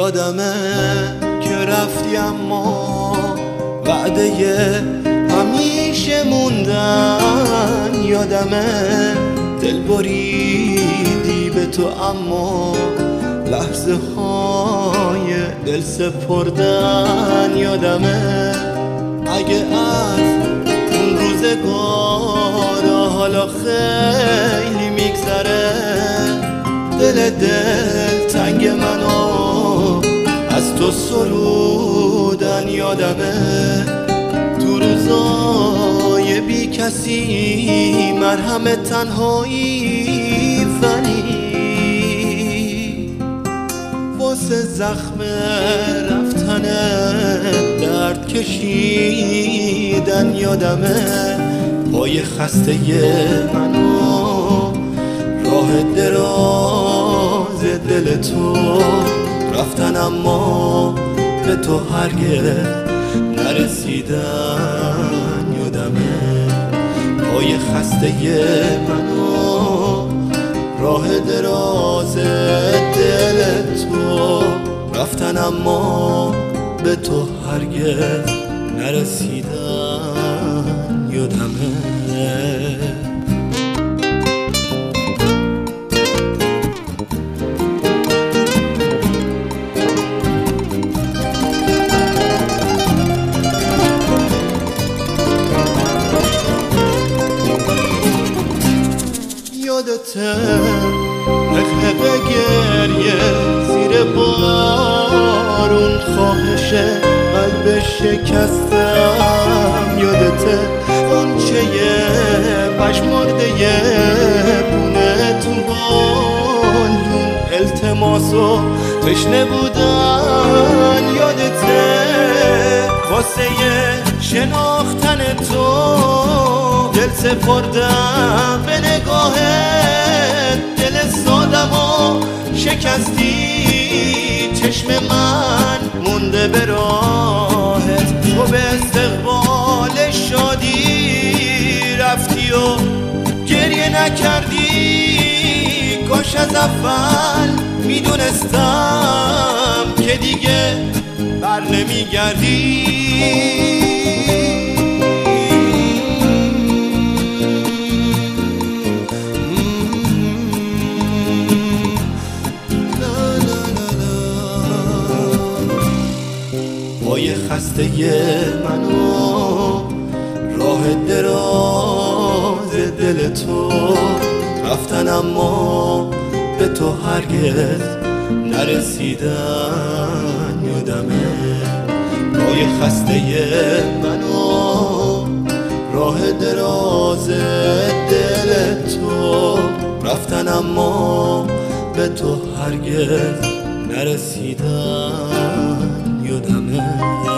یادمه که رفتی اما وعده همیشه موندن. یادمه دل بریدی به تو اما لحظه های دل سپردن. یادمه اگه از اون روزگارا حالا خیلی میگذره دل تنگ منو از تو سرودن. یادمه تو روزای بی کسی مرهم تنهایی ولی واسه زخم رفتن درد کشیدن. یادمه پای خسته منو راه دراز دل تو رفتن اما به تو هرگز نرسیدن. یادمه پای خسته منو راه دراز دل تو رفتن اما به تو هرگز نرسیدن. یادمه یادته حقحق گریه زیر بارون خواهش قلب شکستم. یادته غنچه پشمارده بونه تو بالون التماس و تشنه بودن. یادته واسه شناختن تو دل سپردم به نگاهت. دل سادم و شکستی چشم من مونده به راهت. تو به استقبال شادی رفتی و گریه نکردی. کاش از اول میدونستم که دیگه بر نمیگردی. پای خسته منو راه دراز دل تو رفتن اما به تو هرگز نرسیدن. یادمه پای خسته منو راه دراز دل تو رفتن اما به تو هرگز نرسیدن. یادمه